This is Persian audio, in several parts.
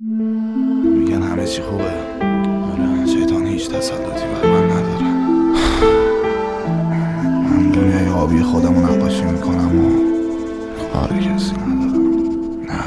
میگن همه چی خوبه، آره شیطان هیچ تسلطی بر من نداره. من دنیای آبی خودمو نقاشی میکنم و کار کسی ندارم. نه،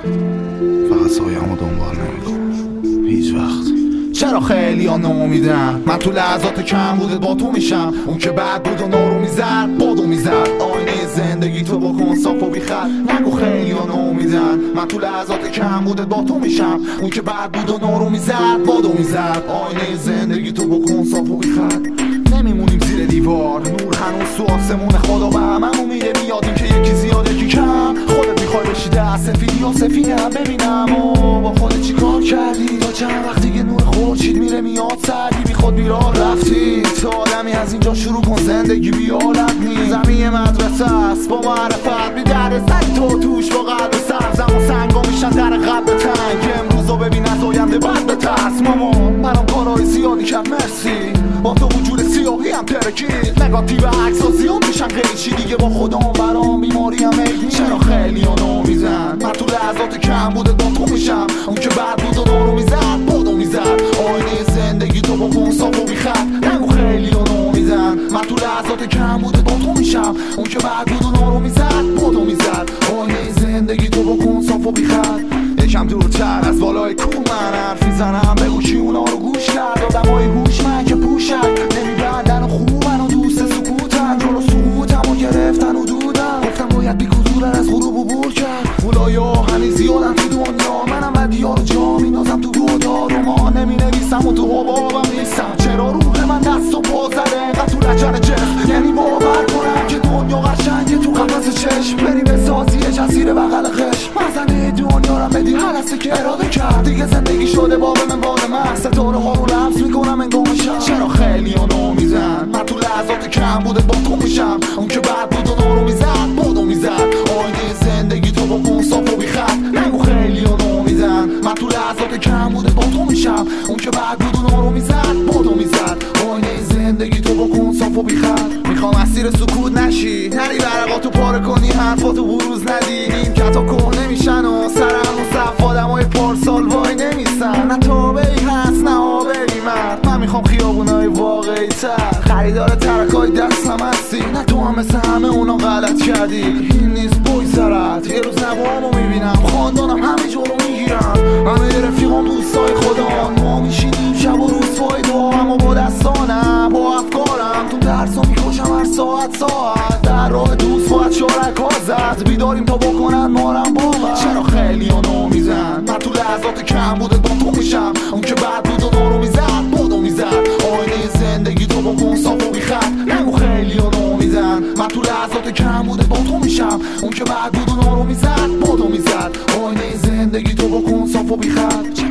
فقط سایه‌مو دنبال نمیکنم هیچ وقت. چرا خیلی ها ناامیدن؟ من تو لحظات کم بودت با تو میشم، اون که بعد بود و نارو میزد بادو میزد. آینه زندگی تو بکن صاف و بیخط. نگو خیلی ها ناامیدن، من تو لحظات کم بودت با تو میشم، اون که بعد بود و نارو میزد بادو میزد. آینه زندگی تو بکن صاف و بیخط. نمیمونیم زیر دیوار، نور هنوز تو آسمون خدا به هممون میده. میادیم که یکی زیاد یکی کم. خودت میخوای بشی دست سفیدی یا سفیدم ببینم و با خودت چی کار کردی تا چند وقت دیگه نور خورشید میره میاد سردی بی خود بیراه رفتی. تو آدمی از اینجا شروع کن زندگی بی حالت نیست. زمین مدرسه است با معرفت بی درد زنی تو توش با قلب سبزم و سنگا میشن در قلب تنگ. امروزو ببین از آینده بعد بترس مامان. منم کارهای زیادی کرد مرسی، با تو وجود سیاهی هم ترکید. نگاتیو عکس ها زیاد میشن قیچی دیگه با خودم برام بیماری هم ایدی. چرا خیلی ها نامیزن؟ من تو لحظات کم بودت با تو میشم، اون که بعد بود و نارو میزد بادو میزد. آینه زندگی تو بکن صاف و بیخط. نگو خیلی ها نامیزن، من تو لحظات کم بودت با تو میشم، اون که بعد بود و نارو میزد بادو میزد. آینه زندگی تو بکن صاف و بیخط. یکم دورتر از بالای کوه من حرف میزنم، بگو کی اونا رو گوش کرد. آدمای هوشمند که پوشن نمیبندن و خوبن و دوست سکوتن. جلو سکوتم و گرفتن و دودن، گفتم باید بی کدورن از غروب عبور کرد. اولایا همین زیادن تو دنیا، منم بدیا رو جا مینازم تو گودار و ما نمینویسم و تو حبابم نیستم. چرا روح من دست و پا زده اینقدر تو لجن جسم؟ یعنی باور کنم که دنیا قشنگه تو قفس چشم. بری بسازی جزیره بغل خشم، مزنه دنیا رو بدی هر هسته که اراده کرد. دیگه زندگی شده باب من باد من، ستاره ها رو لمس میکنم انگام شب. چرا خیلی ها نامیزن؟ من تو لحظات کم بودت با تو میشم، اون که بعد بود و نارو میزد بادو میزد. آینه زندگی تو بکن صاف و بیخط. نگو خیلی ها نامیزن، من تو لحظات کم بودت با تو میشم، اون که بعد بود و نارو میزد بادو میزد. آینه زندگی تو بکن صاف و بیخط. میخوام اسیر سکوت نشی، نری برقاتو پاره کنی، حرفاتو بروز ندی. نیمکتا کهنه میشن و سرم و صف آدمای پارسال وای نمیسن. نه تابعی هست نه آبری مرد، من میخوام خیابونای واقعی تر. خریدار ترکای دستم هستی، نه تو هم مثل همه اونا غلط کردی. این نیست بگذرد، یه روز نوامو میبینم، خاندانم همه جا رو میگیرم. همه رفیقام دوستای خدا، ما میشینیم شب و روز پای دعا. اما با دستانم با افکارم تو درسا میکشم هر ساعت ساعت. در راه دوست باید شارک ها زد، بیداریم تا بکنن مارم باور. چرا خیلی ها نامیزن؟ من تو لحظات کم بودت با تو میشم، اون که بعد بود و نارو میزد بادو میزد. آینه زندگی تو بکن صاف و بیخط. نگو خیلی ها نامیزن، من تو لحظات کم بودت با تو میشم، اون که بعد بود و نارو میزد بادو میزد. آینه زندگی تو بکن صاف و بیخط.